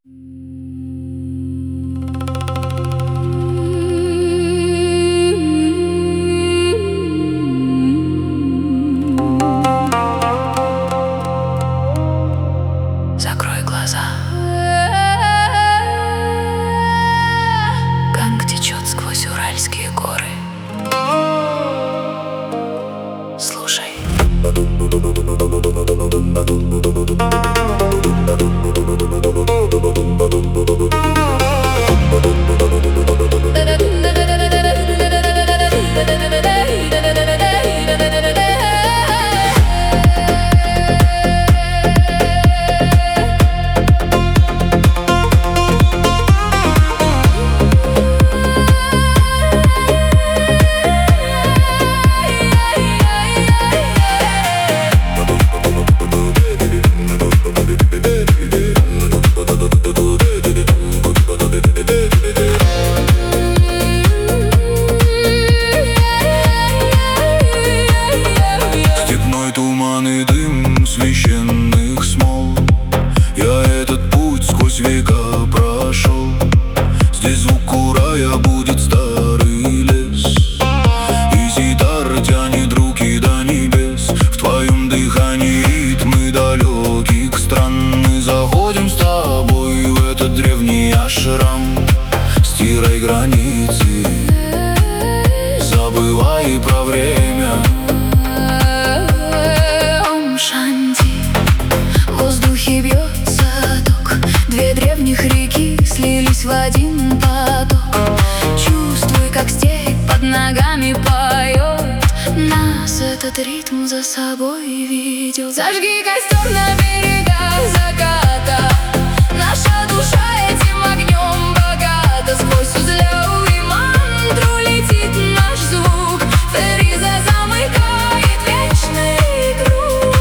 Закрой глаза. Ганг течет сквозь Уральские горы. Слушай. Туман и дым священных смол. Я этот путь сквозь века прошел. Здесь звук урая будет старый лес, и ситар тянет руки до небес. В твоем дыхании ритмы далеких стран. Мы заходим с тобой в этот древний ашрам. Стирай границы, забывай про время. В воздухе бьется ток. Две древних реки слились в один поток. Чувствуй, как степь под ногами поет. Нас этот ритм за собой ведет. Зажги костер на берегах заката. Наша душа этим огнем богата. Сквозь узлёв и мантру летит наш звук. Фериза замыкает вечный круг.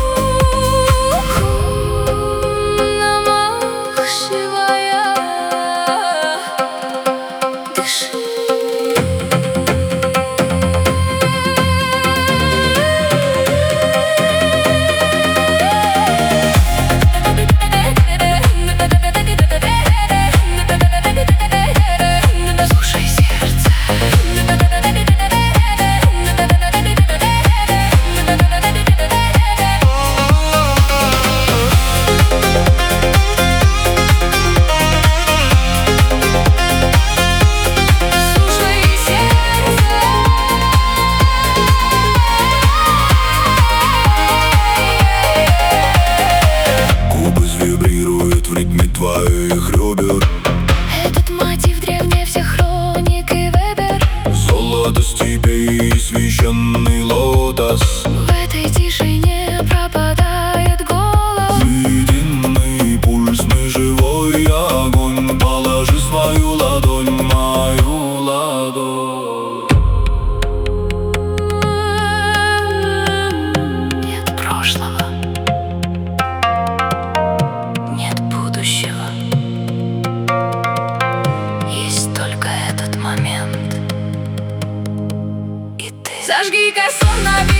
Твоих ребер. Этот мотив древнее всех хроник и Вебер. Золото степей и священный лотос. В этой тишине пропадает голос. Мы единый пульс, мы живой огонь. Положи свою ладонь, мою ладонь. Нет прошлого, нет будущего. Есть только этот момент. И ты. Зажги костер на